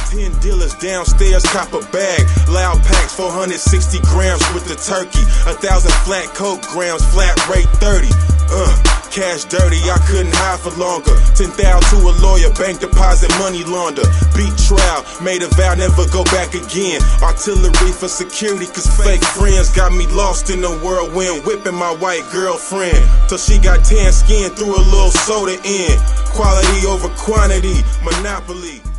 10 dealers downstairs, cop a bag. Loud packs, 460 grams with the turkey. 1,000 flat coke grams, flat rate 30. Cash dirty, I couldn't hide for longer. 10,000 to a lawyer, bank deposit, money launder. Beat trial, made a vow, never go back again. Artillery for security, cause fake friends got me lost in the whirlwind. Whipping my white girlfriend till she got tan skin, threw a little soda in. Quality over quantity, monopoly.